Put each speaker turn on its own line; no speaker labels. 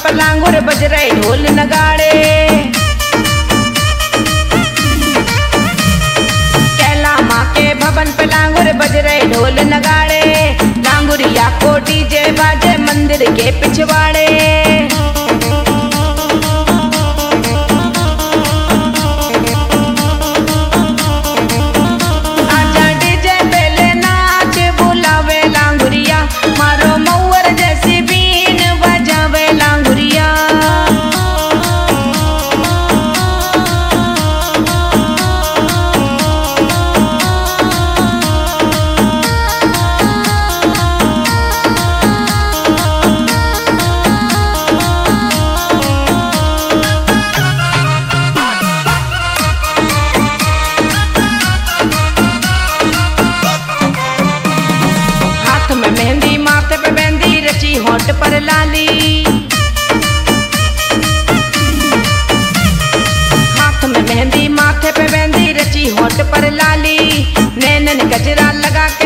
पे लांगुर बज रहे ढोल नगाड़े। कैला माँ के भवन पे लांगुर बज रहे ढोल नगाड़े। लांगुरिया को डीजे बाजे मंदिर के पिछवाड़े। आजा डीजे पे ले नाच बुलावे लांगुरिया, मारो मऊर जैसी बीन बजावे लांगुरिया। हाथ में मेहंदी माथे पे मेहंदी रची होंठ पर लाली। हाथ में मेहंदी माथे पे मेहंदी रची होंठ पर लाली। नैनन गजरा लगा